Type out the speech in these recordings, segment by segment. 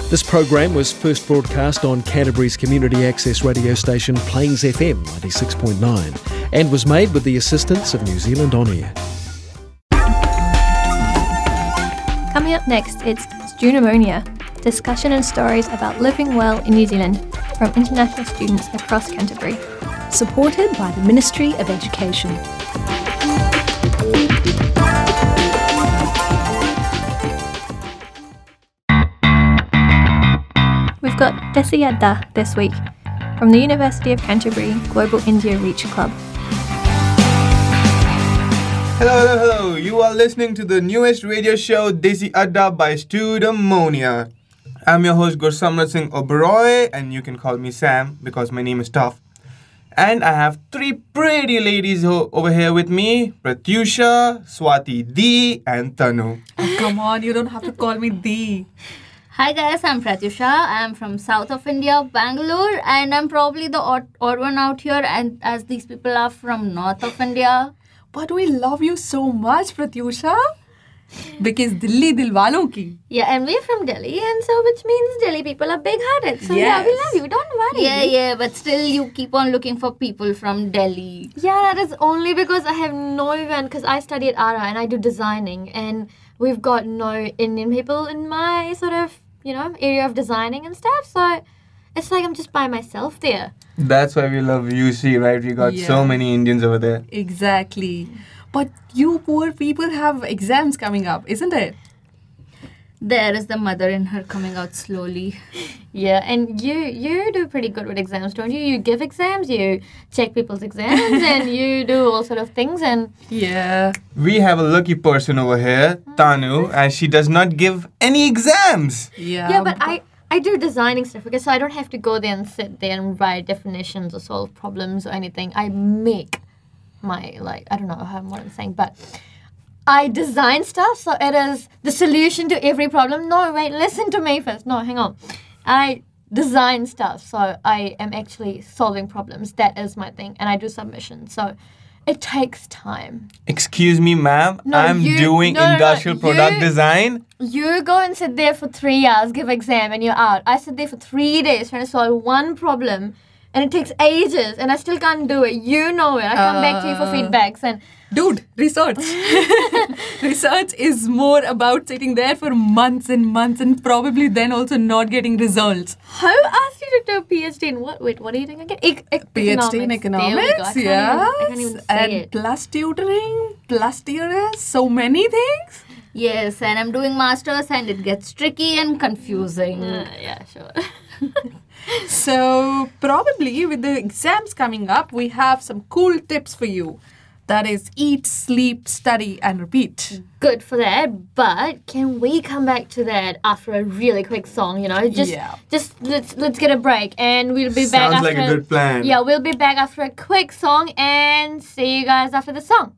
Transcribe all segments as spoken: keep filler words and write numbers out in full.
This program was first broadcast on Canterbury's community access radio station Plains F M ninety-six point nine and was made with the assistance of New Zealand On Air. Coming up next, it's Studimonia, discussion and stories about living well in New Zealand from international students across Canterbury. Supported by the Ministry of Education. We've got Desi Adda this week from the University of Canterbury Global India Reach Club. Hello, hello, hello. You are listening to the newest radio show Desi Adda by Studimonia. I'm your host Gursamrat Singh Oberoi, and you can call me Sam because my name is tough. And I have three pretty ladies ho- over here with me, Pratyusha, Swati D, and Tanu. Oh, come on, you don't have to call me D. Hi guys, I'm Pratyusha. I'm from south of India, Bangalore, and I'm probably the odd, odd one out here, and as these people are from north of India. But we love you so much, Pratyusha. Because Delhi dilwalon ki. Yeah, and we're from Delhi, and so which means Delhi people are big-hearted. So Yes. yeah, we love you. Don't worry. Yeah, yeah, but still you keep on looking for people from Delhi. Yeah, that is only because I have no event, because I study at A R A and I do designing, and we've got no Indian people in my sort of, you know, area of designing and stuff. So it's like I'm just by myself there. That's why we love U C, right? We got Yeah. so many Indians over there. Exactly. But you poor people have exams coming up, isn't it? There is the mother in her coming out slowly. Yeah, and you you do pretty good with exams, don't you? You give exams, you check people's exams, and you do all sort of things. And Yeah. We have a lucky person over here, Tanu, and she does not give any exams. Yeah. yeah, but I I do designing stuff because so I don't have to go there and sit there and write definitions or solve problems or anything. I make my, like, I don't know how what I'm saying, but I design stuff, so it is the solution to every problem. No, wait, listen to me first. No, hang on. I design stuff, so I am actually solving problems. That is my thing, and I do submissions, so it takes time. Excuse me, ma'am. No, I'm you- doing no, no, no, industrial product you- design. You go and sit there for three hours, give exam, and you're out. I sit there for three days trying to solve one problem, and it takes ages, and I still can't do it. You know it. I come back to you for Uh. feedbacks, and Dude, research. Research is more about sitting there for months and months and probably then also not getting results. who asked you to do a PhD in what? Wait, what are you doing again? E- e- PhD in There we economics, go. I can't yes. even- I can't even say and it. plus tutoring, plus T R S, so many things. Yes, and I'm doing masters and it gets tricky and confusing. Uh, yeah, sure. So probably with the exams coming up, we have some cool tips for you. That is eat, sleep, study and repeat. Good for that, but can we come back to that after a really quick song, you know? Just Yeah. just let's let's get a break and we'll be back Sounds after like a good plan. Yeah, we'll be back after a quick song and see you guys after the song.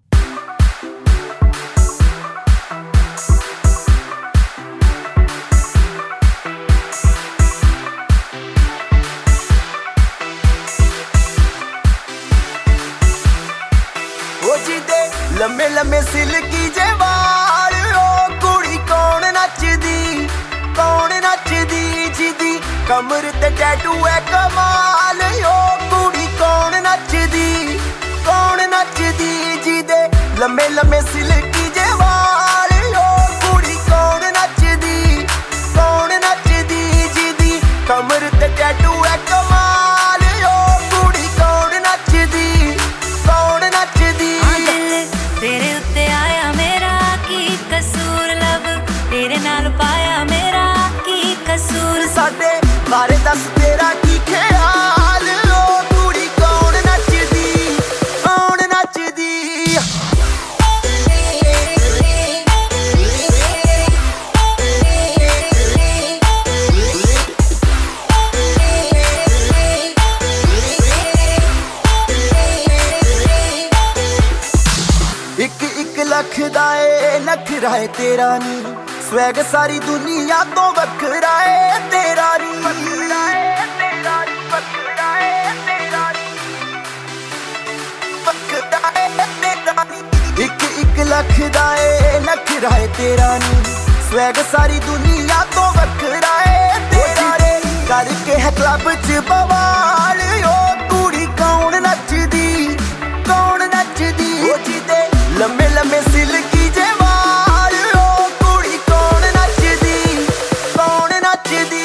लम्मे लम्मे silkie जे वाल ओ कुड़ी कौन नचदी कौन नचदी जिदी कमर ते tattoo है कमाल ओ कुड़ी कौन नचदी कौन नचदी जिदे लम्मे लम्मे सिल्की जे वाल ओ कुड़ी कौन नचदी कौन नचदी जिदी कमर ते टैटू है कमाल ओ कुड़ी कौन नचदी कौन नचदी तेरे उत्ते आया मेरा की कसूर लब तेरे नाल पाया मेरा की कसूर साडे बारे दस तेरा की ख्याल ओ कुड़ी कौन नचदी कौन नचदी ਇੱਕ ਇੱਕ ਲੱਖ ਦਾ ਏ ਨਖਰਾ ਏ ਤੇਰਾ ਨੀ ਸਵੈਗ ਸਾਰੀ ਦੁਨੀਆ ਤੋਂ ਵੱਖਰਾ ਏ ਤੇਰਾ ਨੀ ਵੱਖਰਾ ਏ ਤੇਰਾ ਨੀ ਵੱਖਰਾ ਏ ਤੇਰਾ ਨੀ ਵੱਖਰਾ ਏ ਤੇਰਾ ਨੀ ਇੱਕ ਇੱਕ ਲੱਖ ਦਾ ਏ ਨਖਰਾ ਏ ਤੇਰਾ ਨੀ ਸਵੈਗ ਸਾਰੀ ਦੁਨੀਆ ਤੋਂ ਵੱਖਰਾ ਏ club ਚ ਬਵਾਲ ਓ ਕੁੜੀ ਕੌਣ ਨੱਚਦੀ ਕੌਣ ਨੱਚਦੀ ਉਹ ਜਿਹਦੇ ਲੰਮੇ ਲੰਮੇ ਸਿਲਕੀ ਜੇ ਵਾਲ ਓ ਕੁੜੀ ਕੌਣ ਨੱਚਦੀ ਕੌਣ ਨੱਚਦੀ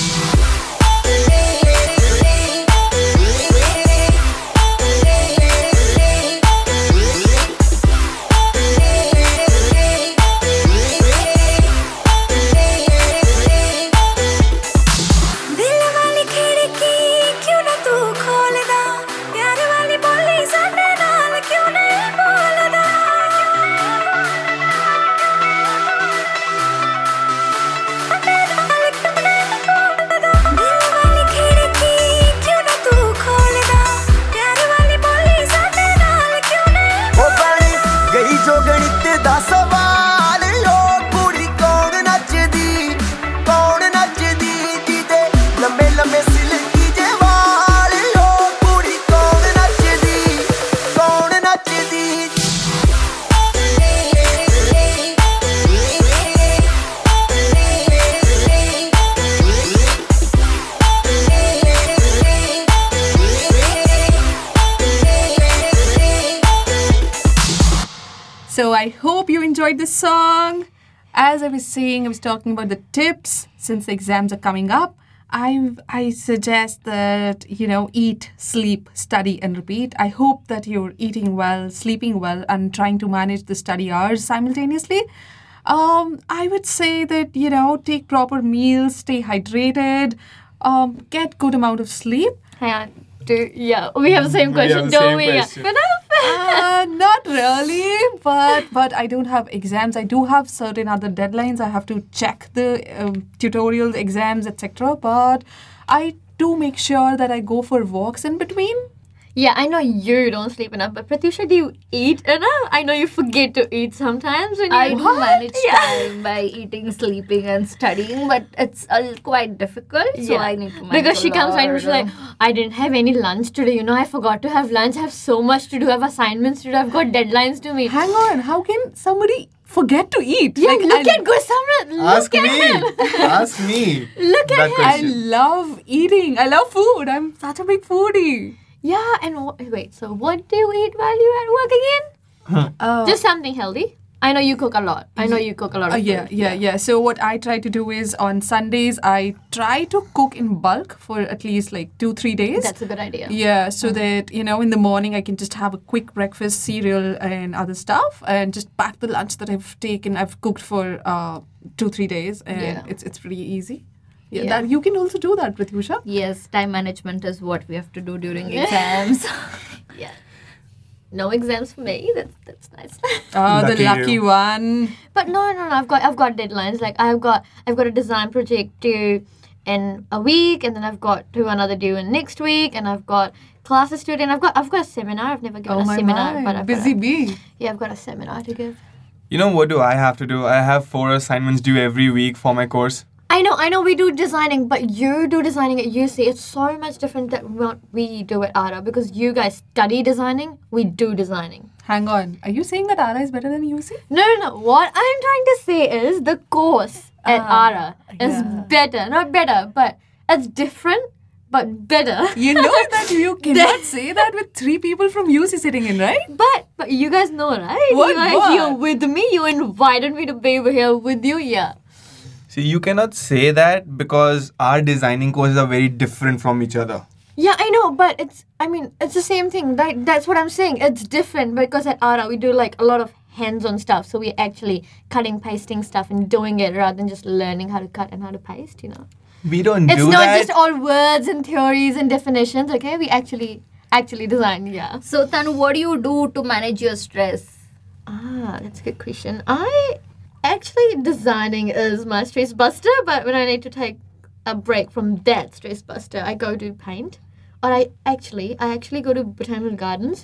So I hope you enjoyed this song. As I was saying, I was talking about the tips since the exams are coming up. I I suggest that, you know, eat, sleep, study and repeat. I hope that you're eating well, sleeping well and trying to manage the study hours simultaneously. Um, I would say that, you know, take proper meals, stay hydrated, um, get good amount of sleep. Hang on. Do, yeah, we have the same question, have the don't same we? question. Yeah. Uh, not really, but but I don't have exams. I do have certain other deadlines. I have to check the um, tutorials, exams, et cetera. But I do make sure that I go for walks in between. Yeah, I know you don't sleep enough, but Pratyusha, do you eat enough? I know you forget to eat sometimes when you I do manage Yeah. time by eating, sleeping, and studying, but it's uh, quite difficult. So Yeah. I need to manage Because she a comes lot. and she's like, I didn't have any lunch today. You know, I forgot to have lunch. I have so much to do. I have assignments to do. I've got deadlines to meet. Hang on, how can somebody forget to eat? Yeah, Like, look I, at Gursamrat. Look Ask at me. him. Ask me. Look at that him. I question. love eating. I love food. I'm such a big foodie. Yeah, and wh- wait, so what do you eat while you're at work again? Uh, Just something healthy. I know you cook a lot. I know you cook a lot of Uh, yeah, food. yeah, yeah. So what I try to do is on Sundays I try to cook in bulk for at least like two, three days. That's a good idea. Yeah, so that, you know, in the morning I can just have a quick breakfast, cereal and other stuff and just pack the lunch that I've taken, I've cooked for uh, two, three days and Yeah. it's it's pretty easy. Yeah, Yeah. That you can also do that, Pratyusha. Yes, time management is what we have to do during exams. Yeah. No exams for me. That's that's nice. Oh, the Lucky lucky you. one. But no, no, no. I've got I've got deadlines. Like I've got I've got a design project due in a week, and then I've got to another due in next week, and I've got classes to do, and I've got I've got a seminar. I've never given Oh a my seminar, my. but I've Busy got a, bee. yeah, I've got a seminar to give. You know what do I have to do? I have four assignments due every week for my course. I know, I know we do designing, but you do designing at U C. It's so much different than what we do at A R A because you guys study designing, we do designing. Hang on. Are you saying that A R A is better than U C? No, no, no. What I'm trying to say is the course at Ah, A R A is yeah. better. Not better, but it's different, but better. You know that you cannot say that with three people from U C sitting in, right? But but you guys know, right? What, You are what? here with me. You invited me to be here with you. Yeah. See, you cannot say that because our designing courses are very different from each other. Yeah, I know, but it's, I mean, it's the same thing, right? That's what I'm saying. It's different because at A R A we do like a lot of hands-on stuff. So we're actually cutting, pasting stuff and doing it rather than just learning how to cut and how to paste, you know? We don't It's do not that. just all words and theories and definitions, okay? We actually, actually design, yeah. So, Tanu, what do you do to manage your stress? Ah, that's a good question. I actually designing is my stress buster, but when I need to take a break from that stress buster, I go to paint. Or I actually, I actually go to Botanical Gardens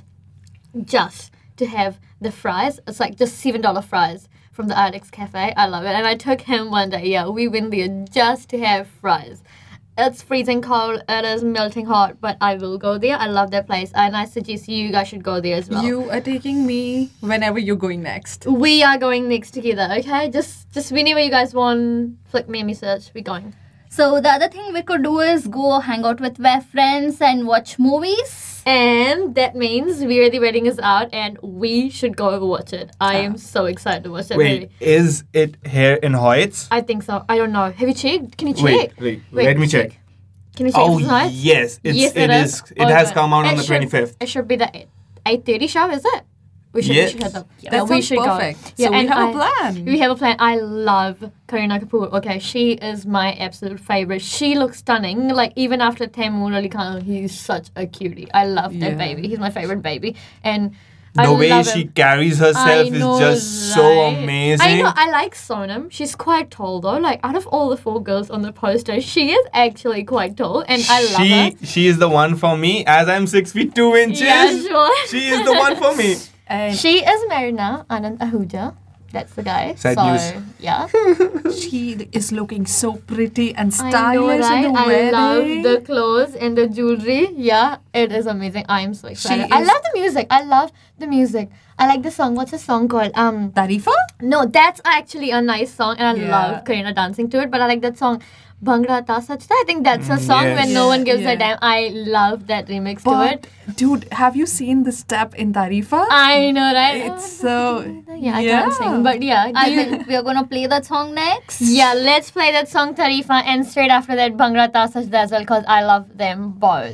just to have the fries. It's like just seven dollar fries from the Ardex Cafe. I love it. And I took him one day. Yeah, we went there just to have fries. It's freezing cold. It is melting hot, but I will go there. I love that place, and I suggest you guys should go there as well. You are taking me whenever you're going next. We are going next together, okay? Just just whenever you guys want, flick me a message. We're going. So the other thing we could do is go hang out with our friends and watch movies. And that means We're the Wedding is out and we should go watch it. I am so excited to watch that Wait, movie. is it here in Hoyts? I think so. I don't know. Have you checked? Can you check? Wait, wait, let me check. Can you check Oh, if it's Hoyts? yes, it's, Yes, it it is. is. It Oh, has good. come out on It the should- twenty-fifth. It should be the eight thirty show, is it? We should, Yes. we should head up. Yeah, That we sounds should perfect. go. So we and have a I- plan. We have a plan. I love Kareena Kapoor. Okay, she is my absolute favorite. She looks stunning. Like even after Taimur Ali Khan, he's such a cutie. I love that Yeah. baby. He's my favorite baby. And The I way love she him. carries herself I is know, just so right? amazing. I know. I like Sonam. She's quite tall though. Like out of all the four girls on the poster, she is actually quite tall, and I love she, her. She is the one for me, as I'm six feet two inches. Yeah, sure. She is the one for me. And She is married now, Anand Ahuja. That's the guy. Sad so, news. Yeah. she is looking so pretty and I know, stylish right? in the I wedding. love the clothes and the jewelry. Yeah, it is amazing. I am so excited. I is- love the music. I love the music. I like the song. What's the song called? Um, Tarifa? no, that's actually a nice song, and I Yeah. love Kareena dancing to it. But I like that song, Bhangra Ta Sachta. I think that's a song yes. when no one gives Yeah. a damn. I love that remix to But, it. dude, have you seen the step in Tarifa? I know, right? It's so... yeah, I can't sing, but yeah. I do you- think we are gonna play that song next. Yeah, let's play that song Tarifa and straight after that Bhangra Ta Sachta as well because I love them both.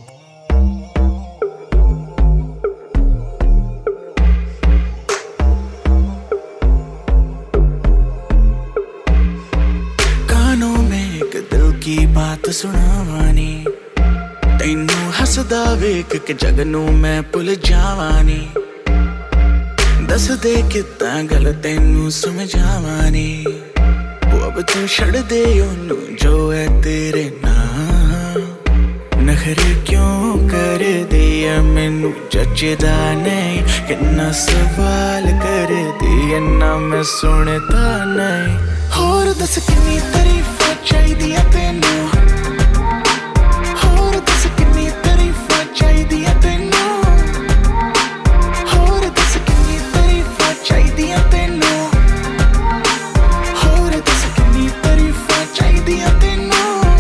कानों में एक दिल की बात सुनावानी तैनू हसदा वेख के जगनू मैं भुल जावानी दस दे कितां गल तैनू समझावानी वो अब तू छड़ दे ओनू जो है तेरे नाम नखरे क्यों कर दिया मैनू जचदा नहीं किन्ना सवाल कर दिया ना मैं सुनता नहीं होर दस किन्नी तारीफां चाहिदियां तैनू होर दस किन्नी तारीफां चाहिदियां तैनू होर दस किन्नी तारीफां चाहिदियां तैनू होर दस किन्नी तारीफां चाहिदियां तैनू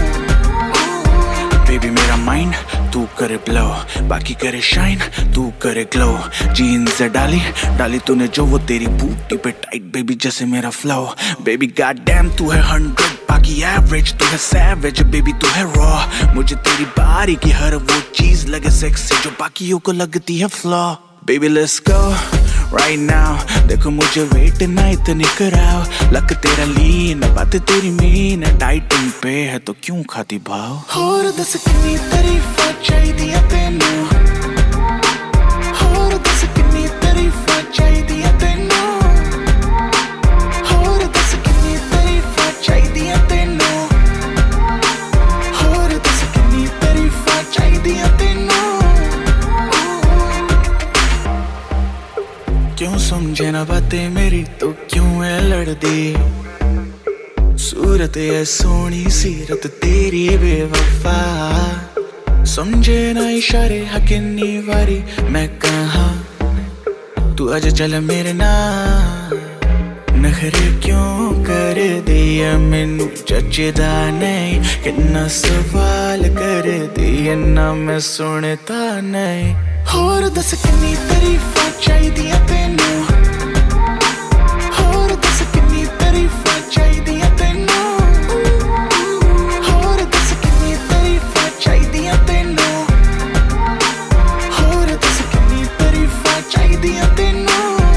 बेबी मेरा माइंड तू करे ब्लो बाकी करे शाइन तू करे ग्लो जीन्स डाली डाली तूने जो वो तेरी बूटी पे टाइट बेबी जैसे मेरा फ्लो बेबी गॉड डैम तू है हंड्रेड बाकी एवरेज तू है सैवेज बेबी तू है रॉ मुझे तेरी बारी की हर वो चीज लगे सेक्सी जो बाकियों को लगती है flow baby let's go right now देखो मुझे वेट ना इतनी कराओ लक तेरा लीन बात तेरी मीन डाइटिंग पे है तो क्यों खाती भाव होर दस किन्नी तारीफां चाहिदियां तैनू होर दस किन्नी तारीफां चाहिदियां तैनू होर दस किन्नी तारीफां चाहिदियां तैनू होर दस किन्नी तारीफां चाहिदियां तैनू क्यों समझे ना बातें मेरी तो क्यों है लड़दी सूरत है सोनी सीरत तेरी बेवफा समझे ना इशारे हकिन्नी वारी मैं कहा तू आज चल मेरे नाल नखरे क्यों कर दिया मैनू जचदा नहीं किन्ना सवाल कर दिया ना मैं सुनता नहीं होर दस किन्नी तारीफां चाहिदियां तैनू होर दस किन्नी तारीफां चाहिदियां तैनू होर दस किन्नी तारीफां चाहिदियां तैनू होर दस किन्नी तारीफां चाहिदियां तैनू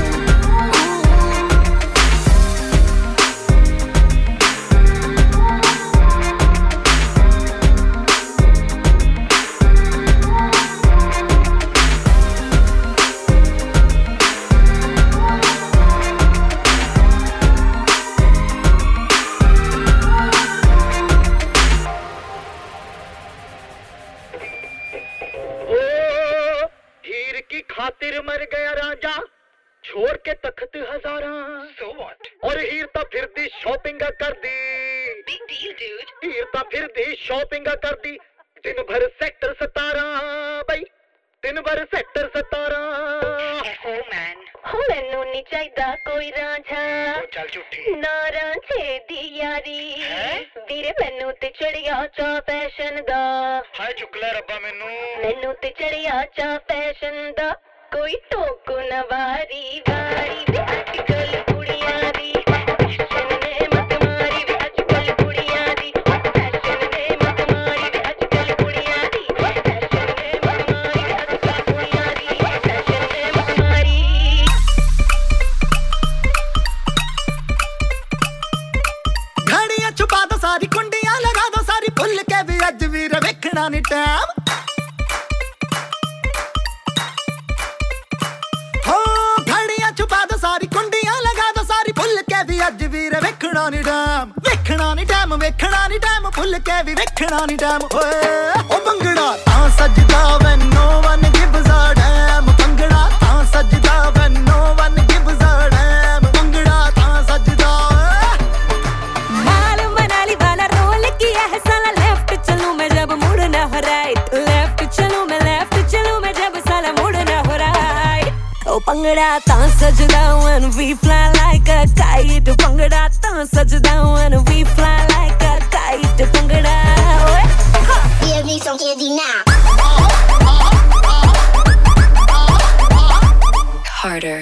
खातिर मर गया राजा छोड़ के तख्त हजारा so what? और हीर ता फिर दी शॉपिंग कर दी big deal dude हीर ता फिर दी शॉपिंग कर दी दिन भर सेक्टर सतारा भाई दिन भर सेक्टर सतारा oh man ਹੋ ਮੈਨੂੰ ਨਹੀਂ ਚਾਹੀਦਾ ਕੋਈ ਰਾਂਝਾ ਚੱਲ ਝੂਠੀ ਨਾ ਰਾਂਝੇ ਦੀ ਯਾਰੀ ਵੀਰੇ ਮੈਨੂੰ ਤੇ ਚੜਿਆ ਚਾ ਫੈਸ਼ਨ ਦਾ ਹਾਏ ਚੁੱਕ ਲੈ ਰੱਬਾ ਮੈਨੂੰ ਮੈਨੂੰ ਤੇ ਚੜਿਆ ਚਾ ਫੈਸ਼ਨ ਦਾ ਕੋਈ ਟੋਕ ਨਾ ਵਾਰੀ ਵਾਰੀ ਵੇ ਅੱਜ ਕੱਲ ਕੁੜੀਆਂ ਦੀ ਫੈਸ਼ਨ ਨੇ ਮਤ ਮਾਰੀ ਵੇ ਅੱਜ ਕੱਲ ਕੁੜੀਆਂ ਦੀ ਫੈਸ਼ਨ ਨੇ ਮਤ ਮਾਰੀ ਵੇ ਅੱਜ ਕੱਲ ਕੁੜੀਆਂ ਦੀ ਫੈਸ਼ਨ ਨੇ ਮਤ ਮਾਰੀ ਵੇ ਅੱਜ ਕੱਲ ਕੁੜੀਆਂ ਦੀ ਫੈਸ਼ਨ ਨੇ ਮਤ ਮਾਰੀ ਘੜੀਆਂ ਛੁਪਾ ਦੋ ਸਾਰੀ ਕੁੰਡੀਆਂ ਲਗਾ ਦੋ ਸਾਰੀ ਭੁੱਲ ਕੇ ਵੀ ਅੱਜ ਵੀ ਵੇਖਣਾ ਨੀ ਟਾਈਮ ਅੱਜ ਵੀਰ ਵੇਖਣਾ ਨੀ ਟਾਈਮ ਵੇਖਣਾ ਨੀ ਟਾਈਮ ਵੇਖਣਾ ਨੀ ਟਾਈਮ ਭੁੱਲ ਕੇ ਵੀ ਵੇਖਣਾ ਨੀ ਟਾਈਮ ਓਏ ਉਹ ਭੰਗੜਾ ਤਾਂ ਸੱਜਦਾ when no one gives a damn bhangra ਤਾਂ ਸੱਜਦਾ when no one gives a damn bhangra ਤਾਂ ਸੱਜਦਾ मालूम मनाली वाला रोल किया है साला लेफ्ट चलूं मैं जब मुड़ना हो राइट लेफ्ट चलूं मैं लेफ्ट चलूं मैं जब साला मुड़ना हो राइट ओ भंगड़ा तां सजदा when we fly like a kite bhangra तां सजदा when we fly like a kite bhangra ओए give me some candy now harder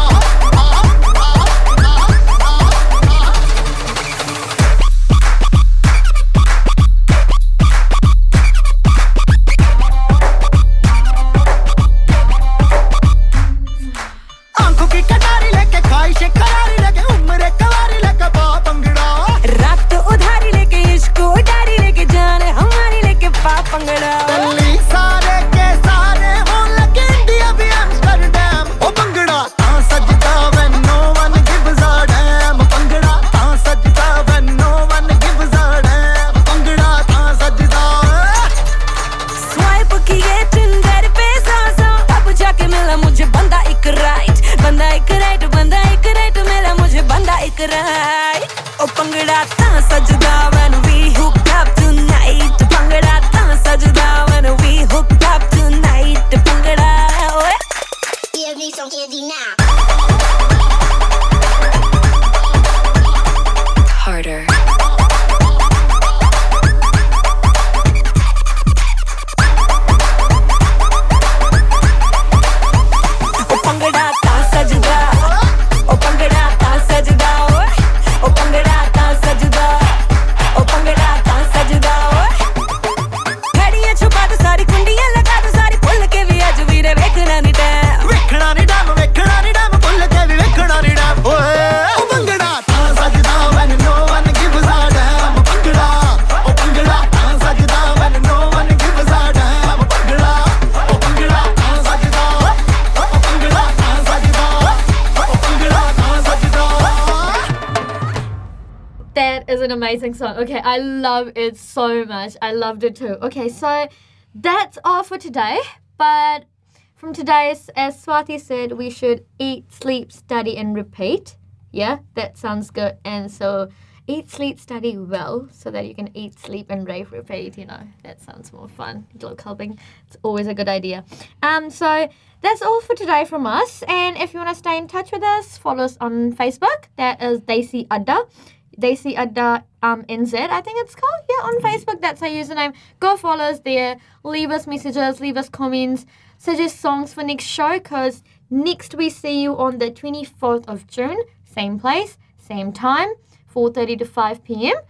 Is an amazing song. Okay, I love it so much. I loved it too. Okay, so that's all for today. But from today, as Swati said, we should eat, sleep, study, and repeat. Yeah, that sounds good. And so eat, sleep, study well so that you can eat, sleep, and rave, repeat. You know, that sounds more fun. Little clubbing. It's always a good idea. Um, so that's all for today from us. And if you want to stay in touch with us, follow us on Facebook. That is Desi Adda. Desi Adda um, N Z, I think it's called. Yeah, on Facebook, that's our username. Go follow us there. Leave us messages, leave us comments, suggest songs for next show, because next we see you on the twenty-fourth of June. Same place, same time, four thirty to five p.m.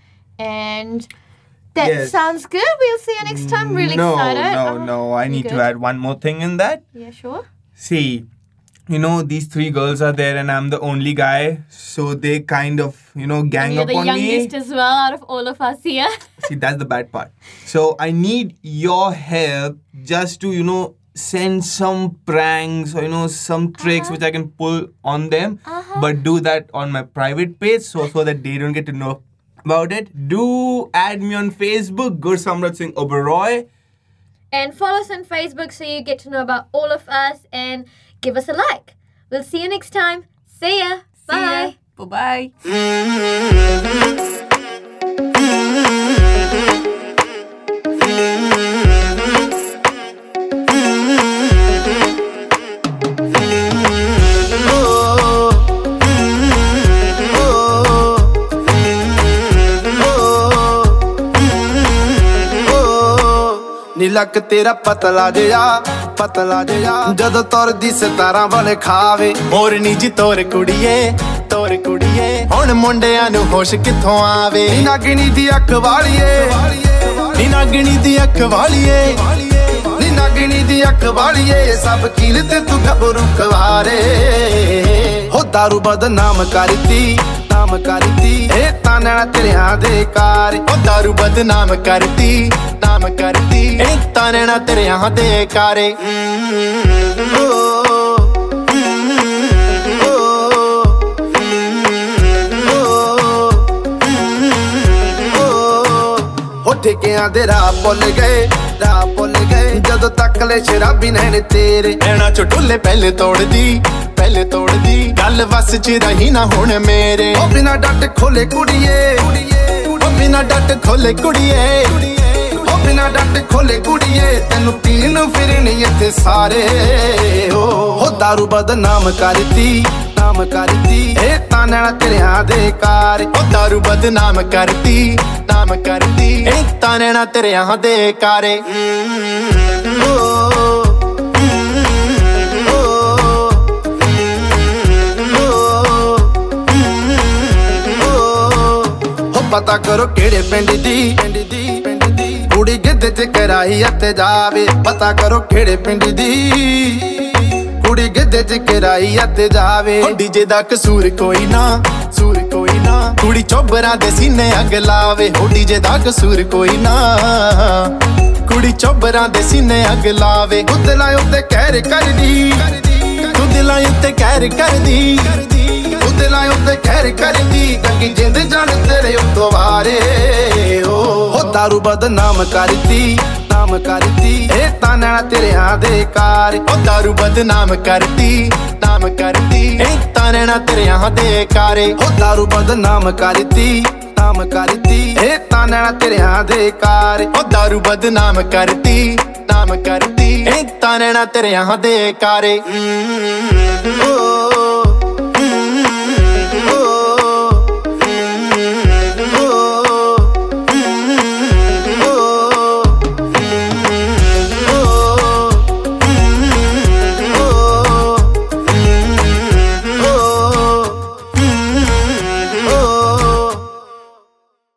And that Yes. sounds good. We'll see you next time. Really no, excited. No, Uh, no, I need good? to add one more thing in that. Yeah, sure. See, you know, these three girls are there and I'm the only guy. So they kind of, you know, gang You're up the on youngest me. as well out of all of us here. See, that's the bad part. So I need your help just to, you know, send some pranks or, you know, some tricks Uh-huh. which I can pull on them. Uh-huh. But do that on my private page so, so that they don't get to know about it. Do add me on Facebook, Gursamrat Singh Oberoi. And follow us on Facebook so you get to know about all of us and give us a like. We'll see you next time. See ya. Bye. Bye-bye. Oh ਨੀ ਲੱਕ ਤੇਰਾ ਪਤਲਾ ਜਿਹਾ ਪਤਲਾ ਜਿਹਾ ਜਦੋਂ ਤੁਰਦੀ ਸਿਤਾਰਾਂ ਵਾਲੇ ਖਾਵੇ ਮੋਰਨੀ ਜੀ ਤੋਰ ਕੁੜੀਏ ਤੋਰ ਕੁੜੀਏ ਹੁਣ ਮੁੰਡਿਆਂ ਨੂੰ ਹੋਸ਼ ਕਿੱਥੋਂ ਆਵੇ ਨੀ ਨਾਗਣੀ ਦੀ ਅੱਖ ਵਾਲੀਏ ਨੀ ਨਾਗਣੀ ਦੀ ਅੱਖ ਵਾਲੀਏ ਨੀ ਨਾਗਣੀ ਦੀ ਅੱਖ ਵਾਲੀਏ ਸਭ ਕੀਲ ਤੇ ਤੂੰ ਗੱਭਰੂ ਕਵਾਰੇ ਹੋ ਦਾਰੂ ਬਦਨਾਮ ਕਰਤੀ ਨਾਮ ਕਰਤੀ ਇਹ ਤਾਂ ਨੈਣਾ ਤੇਰਿਆਂ ਦੇ ਕਾਰ ਉਹ ਦਾਰੂ ਬਦਨਾਮ ਕਰਤੀ ਨਾਮ ਕਰਤੀ ਇਹ ਤਾਂ ਨੈਣਾ ਤੇਰਿਆਂ ਦੇ ਕਾਰੇ ਹੋ ਠੇਕਿਆਂ ਦੇ ਰਾਹ ਭੁੱਲ ਗਏ ਰਾਹ ਭੁੱਲ ਗਏ ਜਦੋਂ ਤੱਕ ਲੈ ਸ਼ਰਾਬੀ ਨੈਣ ਤੇਰੇ ਨੈਣਾ ਚੋਂ ਢੁੱਲੇ ਪਹਿਲੇ ਤੋੜਦੀ ਪਹਿਲੇ ਤੋੜਦੀ ਗੱਲ ਵਸ ਚ ਰਹੀ ਨਾ ਹੁਣ ਮੇਰੇ ਉਹ ਬਿਨਾ ਡੱਟ ਖੋਲੇ ਕੁੜੀਏ ਉਹ ਬਿਨਾ ਡੱਟ ਖੋਲੇ ਕੁੜੀਏ ਉਹ ਬਿਨਾ ਡੱਟ ਖੋਲੇ ਕੁੜੀਏ ਤੈਨੂੰ ਪੀਣ ਨੂੰ ਫਿਰਨੀ ਇੱਥੇ ਸਾਰੇ ਹੋ ਦਾਰੂ ਬਦਨਾਮ ਕਰਤੀ ਨਾਮ ਕਰਤੀ ਇਹ ਤਾਂ ਨੈਣਾ ਤੇਰਿਆਂ ਦੇ ਕਾਰ ਉਹ ਦਾਰੂ ਬਦਨਾਮ ਕਰਤੀ ਨਾਮ ਕਰਤੀ ਇਹ ਤਾਂ ਨੈਣਾ ਤੇਰਿਆਂ ਦੇ ਕਾਰੇ ਪਤਾ ਕਰੋ ਕਿਹੜੇ ਪਿੰਡ ਦੀ ਪਿੰਡ ਦੀ ਪਿੰਡ ਦੀ ਕੁੜੀ ਗਿੱਧੇ ਚ ਕਰਾਈ ਅਤੇ ਜਾਵੇ ਪਤਾ ਕਰੋ ਕਿਹੜੇ ਪਿੰਡ ਦੀ ਕੁੜੀ ਗਿੱਧੇ ਚ ਕਰਾਈ ਅਤੇ ਜਾਵੇ ਓ ਡੀਜੇ ਦਾ ਕਸੂਰ ਕੋਈ ਨਾ ਸੂਰ ਕੋਈ ਨਾ ਕੁੜੀ ਚੋਬਰਾਂ ਦੇ ਸੀਨੇ ਅੱਗ ਲਾਵੇ ਓ ਡੀਜੇ ਦਾ ਕਸੂਰ ਕੋਈ ਨਾ ਕੁੜੀ ਚੋਬਰਾਂ ਦੇ ਸੀਨੇ ਅੱਗ ਲਾਵੇ ਤੂੰ ਦਿਲਾਂ ਉੱਤੇ ਕਹਿਰ ਕਰਦੀ ਤੂੰ ਦਿਲਾਂ ਉੱਤੇ ਕਹਿਰ ਕਰਦੀ ਤੂੰ ਦਿਲਾਂ ਉੱਤੇ ਕਹਿਰ ਕਰਦੀ ਕੰਗੀ ਜਿੰਦ ਜਾਣ ਤੇਰੇ ਉੱਤੋਂ ਵਾਰੇ ਹੋ ਦਾਰੂ ਬਦਨਾਮ ਕਰਤੀ ਨਾਮ ਕਰਤੀ ਇਹ ਤਾਂ ਨੈਣਾ ਤੇਰਿਆਂ ਦੇ ਕਾਰ ਉਹ ਦਾਰੂ ਬਦਨਾਮ ਕਰਤੀ ਨਾਮ ਕਰਤੀ ਇਹ ਤਾਂ ਨੈਣਾ ਤੇਰਿਆਂ ਦੇ ਕਾਰੇ ਉਹ ਦਾਰੂ ਬਦਨਾਮ ਕਰਤੀ ਨਾਮ ਕਰਤੀ ਇਹ ਤਾਂ ਨੈਣਾ ਤੇਰਿਆਂ ਦੇ ਕਾਰ ਉਹ ਦਾਰੂ ਬਦਨਾਮ ਕਰਤੀ ਨਾਮ ਕਰਤੀ ਇਹ ਤਾਂ ਨੈਣਾ ਤੇਰਿਆਂ ਦੇ ਕਾਰੇ